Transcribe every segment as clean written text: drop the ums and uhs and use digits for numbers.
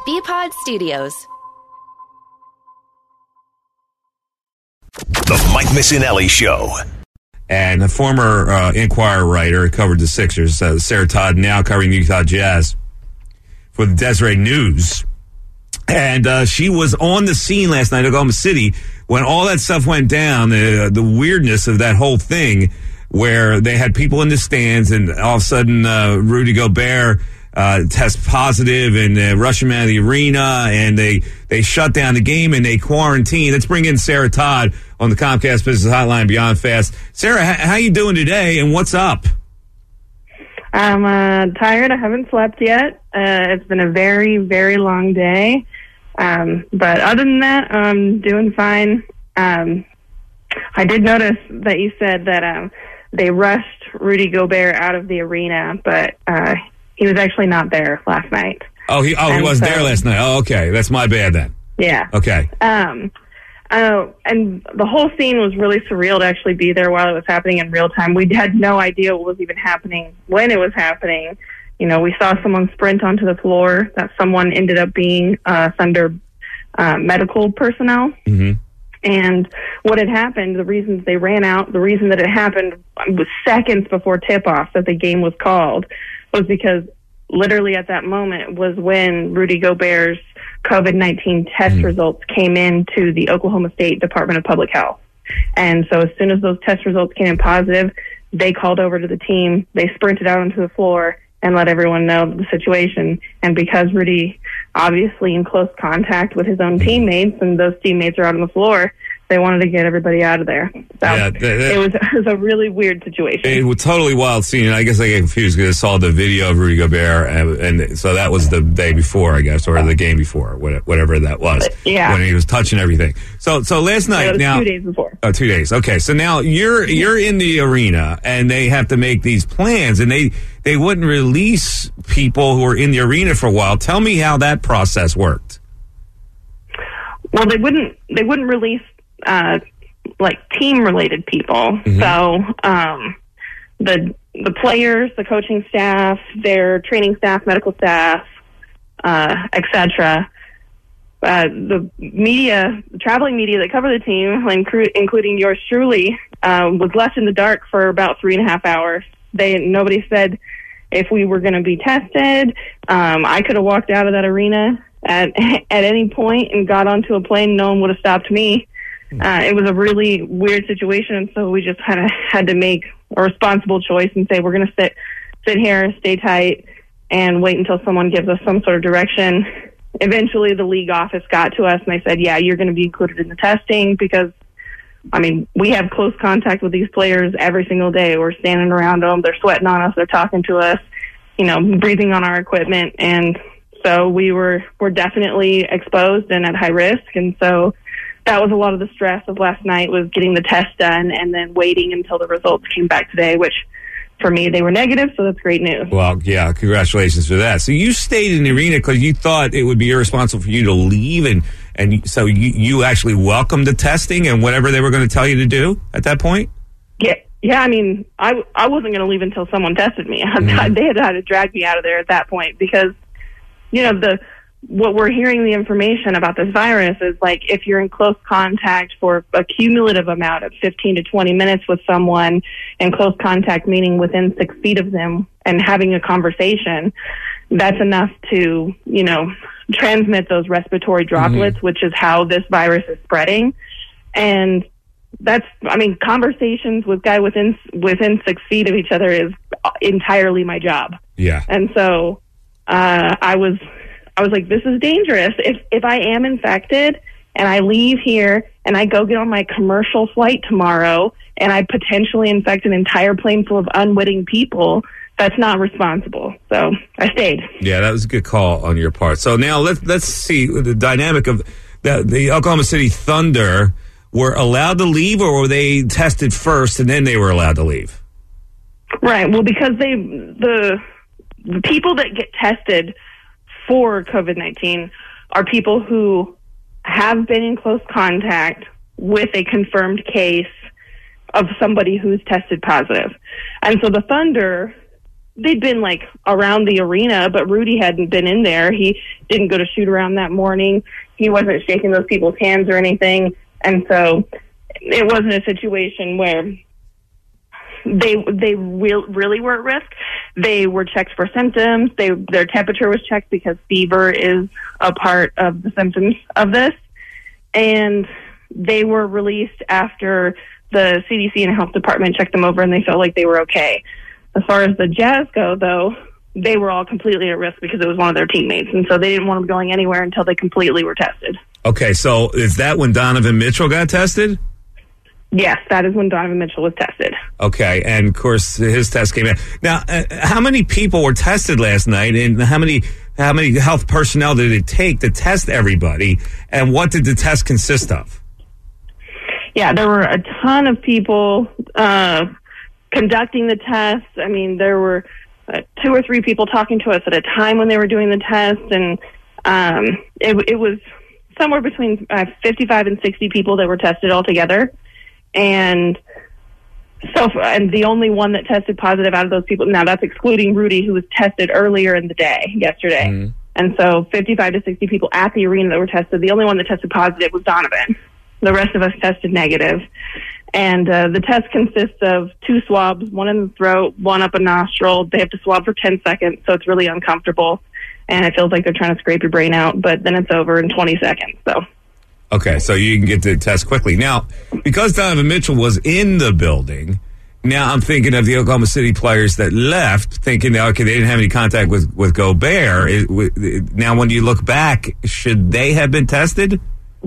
BPod Studios. The Mike Missinelli Show. And a former Inquirer writer covered the Sixers, Sarah Todd, now covering the Utah Jazz for the Deseret News. And she was on the scene last night in Oklahoma City when all that stuff went down, the weirdness of that whole thing, where they had people in the stands and all of a sudden Rudy Gobert test positive and rush him out of the arena, and they shut down the game and they quarantine. Let's bring in Sarah Todd on the Comcast Business Hotline Beyond Fast. Sarah, how you doing today and what's up? I'm tired. I haven't slept yet. It's been a very, very long day. But other than that, I'm doing fine. I did notice that you said that they rushed Rudy Gobert out of the arena, but he was actually not there last night. He wasn't there last night. Oh, okay. That's my bad then. Yeah. Okay. And the whole scene was really surreal to actually be there while it was happening in real time. We had no idea what was even happening when it was happening. You know, we saw someone sprint onto the floor. That someone ended up being Thunder medical personnel. Mm-hmm. And what had happened, the reasons they ran out, the reason that it happened was seconds before tip-off that the game was called, was because literally at that moment was when Rudy Gobert's COVID-19 test results came into the Oklahoma State Department of Public Health. And so as soon as those test results came in positive, they called over to the team, they sprinted out onto the floor and let everyone know the situation. And because Rudy, obviously in close contact with his own teammates, and those teammates are out on the floor, they wanted to get everybody out of there. So it was a really weird situation. It was totally wild scene. I guess I get confused because I saw the video of Rudy Gobert, and so that was the day before, I guess, or the game before, whatever that was. Yeah. When he was touching everything. So last night, it was now 2 days before. Oh, 2 days. Okay, so now you're in the arena, and they have to make these plans, and they wouldn't release people who were in the arena for a while. Tell me how that process worked. Well, they wouldn't release like team-related people. Mm-hmm. So the players, the coaching staff, their training staff, medical staff, etc. The media, the traveling media that cover the team, including yours truly, was left in the dark for about 3.5 hours. Nobody said if we were going to be tested. I could have walked out of that arena at any point and got onto a plane. No one would have stopped me. It was a really weird situation, and so we just kind of had to make a responsible choice and say we're going to sit here, stay tight, and wait until someone gives us some sort of direction. Eventually, the league office got to us, and they said, yeah, you're going to be included in the testing because, I mean, we have close contact with these players every single day. We're standing around them. They're sweating on us. They're talking to us, breathing on our equipment. And so we're definitely exposed and at high risk, and so that was a lot of the stress of last night, was getting the test done and then waiting until the results came back today, which for me, they were negative, so that's great news. Well, yeah, congratulations for that. So you stayed in the arena because you thought it would be irresponsible for you to leave, and so you actually welcomed the testing and whatever they were going to tell you to do at that point? Yeah. I mean, I wasn't going to leave until someone tested me. Mm-hmm. They had to drag me out of there at that point because, what we're hearing the information about this virus is like if you're in close contact for a cumulative amount of 15 to 20 minutes with someone, in close contact meaning within 6 feet of them and having a conversation, that's enough to, transmit those respiratory droplets, which is how this virus is spreading. And conversations with guys within 6 feet of each other is entirely my job. Yeah. And so I was like, this is dangerous. If I am infected and I leave here and I go get on my commercial flight tomorrow and I potentially infect an entire plane full of unwitting people, that's not responsible. So I stayed. Yeah, that was a good call on your part. So now let's see the dynamic of the Oklahoma City Thunder. Were allowed to leave, or were they tested first and then they were allowed to leave? Right. Well, because the people that get tested for COVID-19 are people who have been in close contact with a confirmed case of somebody who's tested positive. And so the Thunder they'd been like around the arena, but Rudy hadn't been in there. He didn't go to shoot around that morning. He wasn't shaking those people's hands or anything. And so it wasn't a situation where they really were at risk. They were checked for symptoms. Their temperature was checked because fever is a part of the symptoms of this. And they were released after the CDC and health department checked them over and they felt like they were okay. As far as the Jazz go, though, they were all completely at risk because it was one of their teammates. And so they didn't want them going anywhere until they completely were tested. Okay, so is that when Donovan Mitchell got tested? Yes, that is when Donovan Mitchell was tested. Okay, and of course his test came in. Now, how many people were tested last night, and how many health personnel did it take to test everybody, and what did the test consist of? Yeah, there were a ton of people conducting the test. I mean, there were 2 or 3 people talking to us at a time when they were doing the test, and it was somewhere between 55 and 60 people that were tested altogether. And the only one that tested positive out of those people, now that's excluding Rudy, who was tested earlier in the day, yesterday. Mm-hmm. And so 55 to 60 people at the arena that were tested. The only one that tested positive was Donovan. The rest of us tested negative. And the test consists of 2 swabs, one in the throat, one up a nostril. They have to swab for 10 seconds, so it's really uncomfortable. And it feels like they're trying to scrape your brain out, but then it's over in 20 seconds. So. Okay, so you can get the test quickly. Now, because Donovan Mitchell was in the building, now I'm thinking of the Oklahoma City players that left, thinking, okay, they didn't have any contact with Gobert. Now, when you look back, should they have been tested?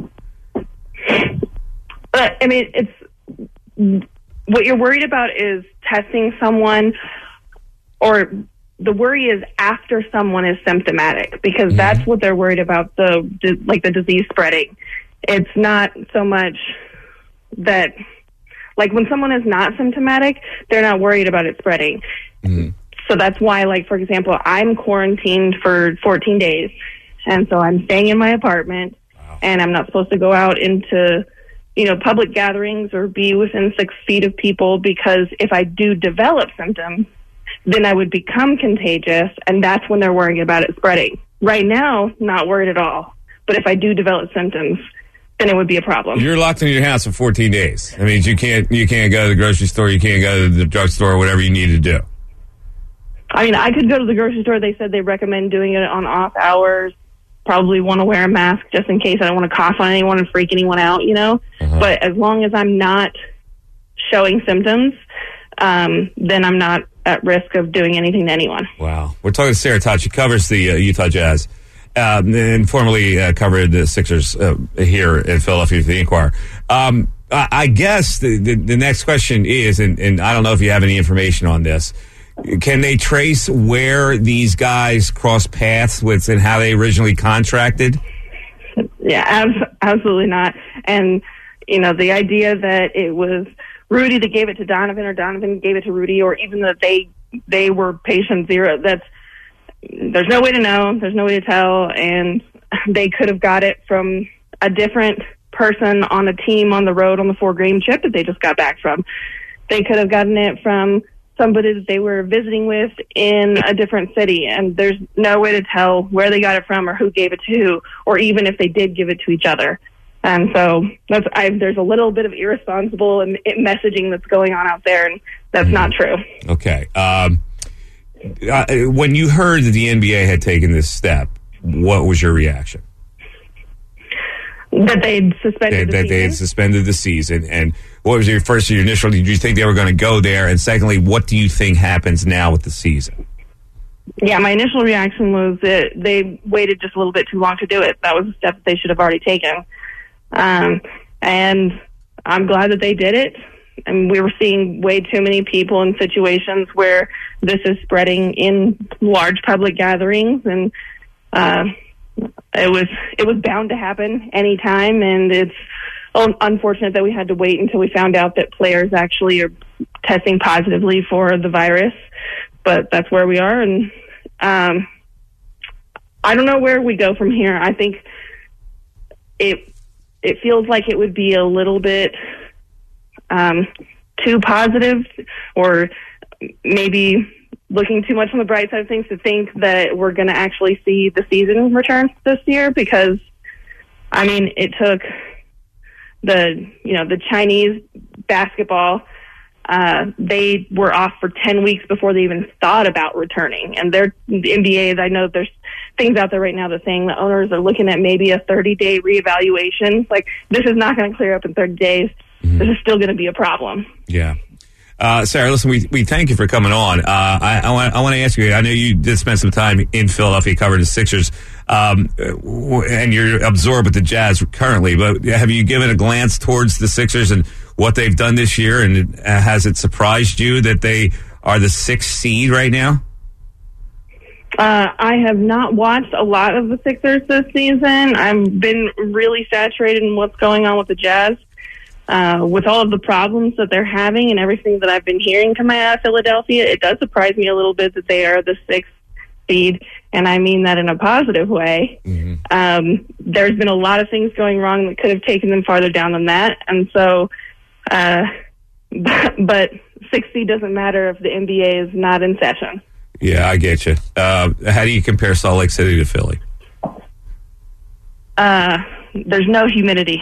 I mean, it's what you're worried about is testing someone, or the worry is after someone is symptomatic, because that's what they're worried about, the disease spreading. It's not so much that, like, when someone is not symptomatic, they're not worried about it spreading. Mm-hmm. So that's why, like, for example, I'm quarantined for 14 days, and so I'm staying in my apartment, and I'm not supposed to go out into, public gatherings or be within 6 feet of people, because if I do develop symptoms, then I would become contagious, and that's when they're worrying about it spreading. Right now, not worried at all. But if I do develop symptoms, then it would be a problem. You're locked in your house for 14 days. That means you can't go to the grocery store, you can't go to the drugstore, or whatever you need to do. I mean, I could go to the grocery store. They said they recommend doing it on off hours. Probably want to wear a mask just in case. I don't want to cough on anyone and freak anyone out, Uh-huh. But as long as I'm not showing symptoms, then I'm not at risk of doing anything to anyone. Wow. We're talking to Sarah Todd. She covers the Utah Jazz and formerly covered the Sixers here in Philadelphia for the Inquirer. I guess the next question is, and I don't know if you have any information on this, can they trace where these guys cross paths with and how they originally contracted? Yeah, absolutely not. And, the idea that it was Rudy that gave it to Donovan, or Donovan gave it to Rudy, or even that they were patient zero, there's no way to know, there's no way to tell, and they could have got it from a different person on a team on the road on the 4-game trip that they just got back from. They could have gotten it from somebody that they were visiting with in a different city, and there's no way to tell where they got it from or who gave it to who, or even if they did give it to each other. And so there's a little bit of irresponsible messaging that's going on out there, and that's not true. Okay. When you heard that the NBA had taken this step, what was your reaction? That they'd suspended the season? They had suspended the season. And what was your initial, did you think they were going to go there? And secondly, what do you think happens now with the season? Yeah, my initial reaction was that they waited just a little bit too long to do it. That was a step that they should have already taken. And I'm glad that they did it. And we were seeing way too many people in situations where this is spreading in large public gatherings, and it was bound to happen anytime. And it's unfortunate that we had to wait until we found out that players actually are testing positively for the virus. But that's where we are, and I don't know where we go from here. I think it feels like it would be a little bit too positive, or maybe looking too much on the bright side of things to think that we're going to actually see the season return this year, because, I mean, it took the Chinese basketball. They were off for 10 weeks before they even thought about returning. And the NBA, I know there's things out there right now that saying the owners are looking at maybe a 30-day reevaluation. Like, this is not going to clear up in 30 days. Mm-hmm. This is still going to be a problem. Yeah. Sarah, listen, we thank you for coming on. I want to ask you, I know you did spend some time in Philadelphia covering the Sixers, and you're absorbed with the Jazz currently, but have you given a glance towards the Sixers and what they've done this year, and has it surprised you that they are the 6th seed right now? I have not watched a lot of the Sixers this season. I've been really saturated in what's going on with the Jazz. With all of the problems that they're having and everything that I've been hearing coming out of Philadelphia, it does surprise me a little bit that they are the 6th seed, and I mean that in a positive way. Mm-hmm. There's been a lot of things going wrong that could have taken them farther down than that, and so, but 6th seed doesn't matter if the NBA is not in session. Yeah, I get you. How do you compare Salt Lake City to Philly? There's no humidity.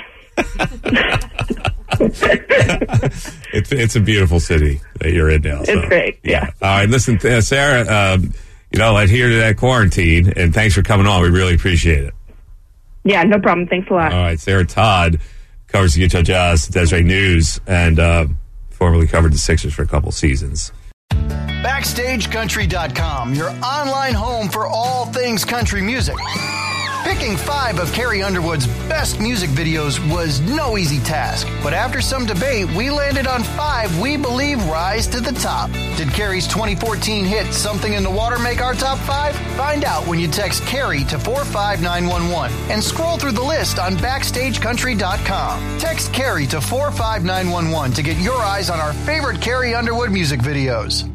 It's a beautiful city that you're in now. It's great. Yeah. All right. Listen, Sarah, adhere to that quarantine, and thanks for coming on. We really appreciate it. Yeah, no problem. Thanks a lot. All right. Sarah Todd covers the Utah Jazz, Deseret News, and formerly covered the Sixers for a couple seasons. BackstageCountry.com, your online home for all things country music. Picking 5 of Carrie Underwood's best music videos was no easy task, but after some debate, we landed on 5 we believe rise to the top. Did Carrie's 2014 hit Something in the Water make our top 5? Find out when you text Carrie to 45911 and scroll through the list on BackstageCountry.com. Text Carrie to 45911 to get your eyes on our favorite Carrie Underwood music videos.